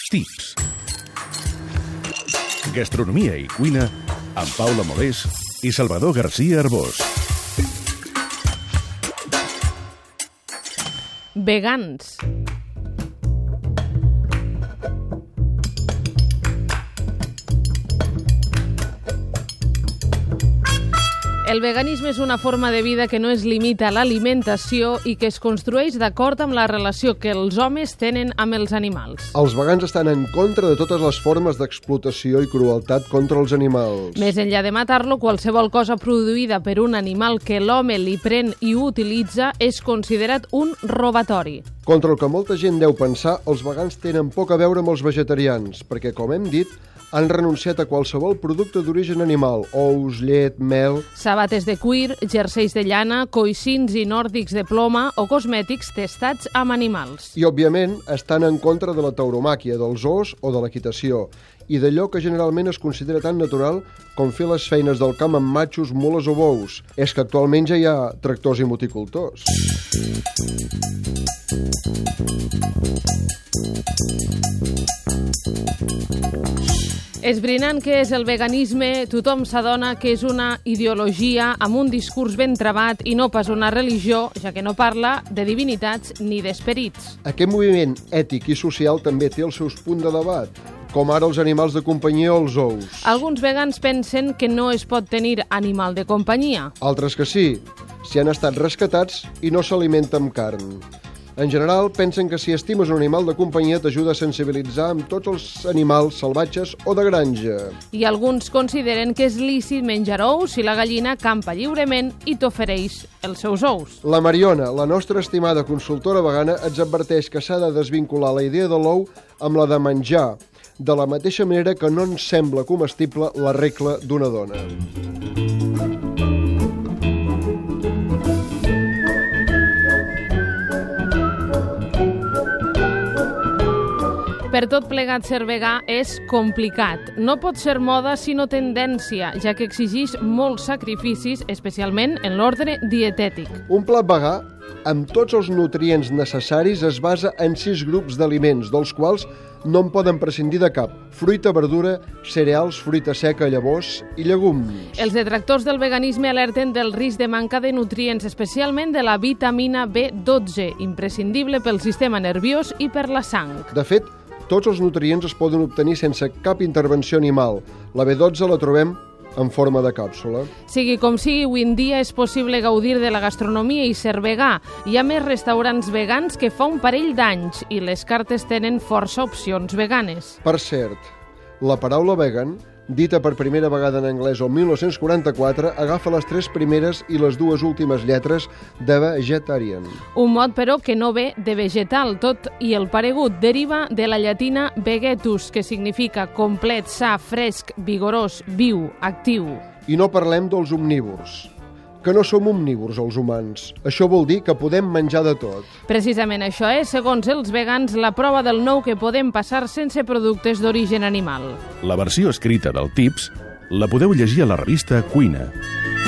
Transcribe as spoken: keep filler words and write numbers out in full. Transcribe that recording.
Tips. Gastronomia i cuina amb Paula Molés i Salvador García Arbós. Vegans. El veganisme és una forma de vida que no es limita a l'alimentació i que es construeix d'acord amb la relació que els homes tenen amb els animals. Els vegans estan en contra de totes les formes d'explotació i crueltat contra els animals. Més enllà de matar-lo, qualsevol cosa produïda per un animal que l'home li pren i utilitza és considerat un robatori. Contra el que molta gent deu pensar, els vegans tenen poc a veure amb els vegetarians, perquè, com hem dit, han renunciat a qualsevol producte d'origen animal, ous, llet, mel... Sabates de cuir, jerseis de llana, coixins i nòrdics de ploma o cosmètics testats amb animals. I, òbviament, estan en contra de la tauromàquia, dels zoos o de l'equitació, i d'allò que generalment es considera tan natural com fer les feines del camp amb matxos, mules o bous. És que actualment ja hi ha tractors i moticultors. Esbrinant què és el veganisme, tothom s'adona que és una ideologia amb un discurs ben travat i no pas una religió, ja que no parla de divinitats ni d'esperits. Aquest moviment ètic i social també té els seus punts de debat, com ara els animals de companyia o els ous. Alguns vegans pensen que no es pot tenir animal de companyia. Altres que sí, si han estat rescatats i no s'alimenten amb carn. En general, pensen que si estimes un animal de companyia t'ajuda a sensibilitzar amb tots els animals salvatges o de granja. I alguns consideren que és lícit menjar ous si la gallina campa lliurement i t'ofereix els seus ous. La Mariona, la nostra estimada consultora vegana, ens adverteix que s'ha de desvincular la idea de l'ou amb la de menjar, de la mateixa manera que no ens sembla comestible la regla d'una dona. Per tot plegat, ser vegà és complicat. No pot ser moda sinó tendència, ja que exigeix molts sacrificis, especialment en l'ordre dietètic. Un plat vegà, amb tots els nutrients necessaris, es basa en sis grups d'aliments, dels quals no en poden prescindir de cap: fruita, verdura, cereals, fruita seca, llavors i llegums. Els detractors del veganisme alerten del risc de manca de nutrients, especialment de la vitamina B dotze, imprescindible pel sistema nerviós i per la sang. De fet, tots els nutrients es poden obtenir sense cap intervenció animal. La B dotze la trobem en forma de càpsula. Sigui com sigui, avui en dia és possible gaudir de la gastronomia i ser vegà. Hi ha més restaurants vegans que fa un parell d'anys i les cartes tenen força opcions veganes. Per cert, la paraula vegan, dita per primera vegada en anglès el mil nou-cents quaranta-quatre, agafa les tres primeres i les dues últimes lletres de vegetarian. Un mot, però, que no ve de vegetal, tot i el paregut deriva de la llatina vegetus, que significa complet, sa, fresc, vigorós, viu, actiu. I no parlem dels omnívors, que no som omnívors els humans. Això vol dir que podem menjar de tot. Precisament això és, segons els vegans, la prova del nou que podem passar sense productes d'origen animal. La versió escrita del Tips la podeu llegir a la revista Cuina.